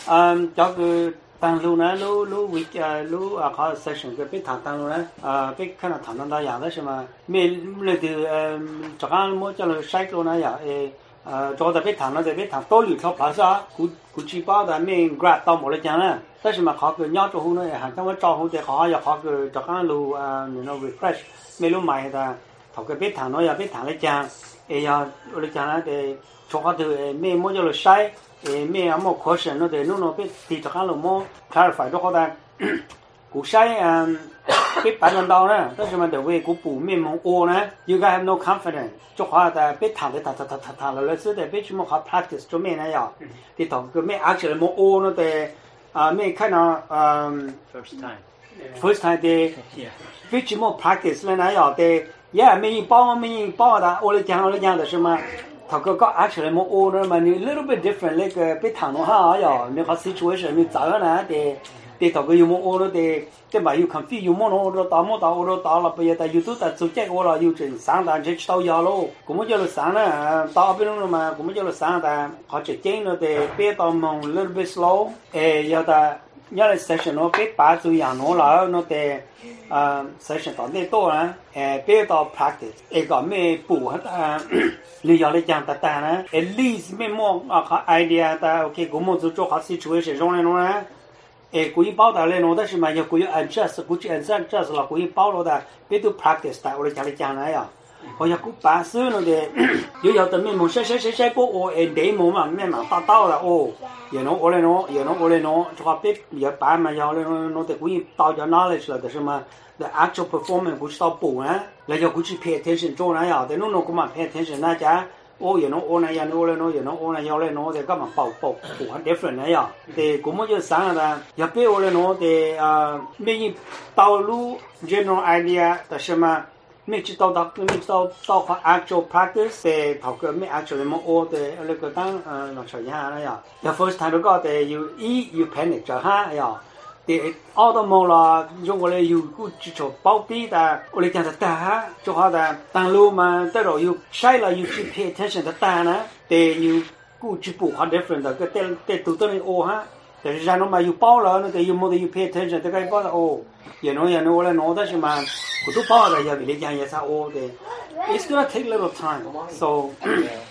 cho cái tăng lưu này lưu có session cái biết thằng tăng lưu này biết khả năng thằng nó đa dạng đấy mà mình lấy từ cho anh muốn cho nó sai luôn này cho ta biết thằng nó biết thằng tôi lựa chọn phải sao cụ chỉ bảo là mình grad tao một cái chẳng này但是嘛考个鸟做好呢哈但我照好的好要考个就讲路refresh 没路买的头个别谈了要别谈了讲要我来讲了的做好的没么就了晒没啊么可省了的弄别地就讲了么 clarify 都好的古晒别办得到呢但是嘛的为古补没么我呢 you guys have no confidence 做好的别谈的谈了是的别去么好 practice 做没那样的头个没 actually 么我呢的me kind of first time de which more practice 了那要的 yeah 没包的我来讲的是嘛他个 actually more order 嘛你 little bit different 那个别谈了哈要那个 situation 你咋个呢的他个有么 order 的嘛有 confuse 有么 order 到了不也的有都的就这个我了有这三单这到要了我们叫了三了到边了嘛我们叫了三单好这进了的别到么 little bit slow 要的要来 session 我别把主养我了那的session 到那多呢别到 practice 个没补你要来讲的单呢 at least 没么idea 的 OK 我们就做好 situation 中呢故意包的嘞，弄的是嘛，要故意 adjust， 估计 adjust 了，故意包了的，别都 practice 的，我来讲来呀。我要古办事了的，有的没么谁过我demo嘛，没嘛达到了哦，也弄我来弄，这个别也办嘛，要来弄的故意到叫 knowledge 了的是嘛，the actual performance 不知道补啊，那要估计 pay attention 做那样的，弄个嘛 pay attention 那家。我也弄我那样我来弄也弄我那要来弄的干嘛包很 different 那样的我们就想了要被我来弄的没道路 general idea 的什么没知道到 actual practice 的头个没 actually 么我的那个当那啥样那样要 first time 都搞的有panic 着哈呀的澳大么啦用我来有个基础包底的我来讲的单就好的当路嘛得了有晒了有去 pay attention 的单呢的有个基础很 different 的个的都等于哦哈但是然后嘛有包了那个有么的有 pay attention 这个包的哦也弄我来弄的是嘛我都包了要为了讲也是哦的 it's gonna take a little time so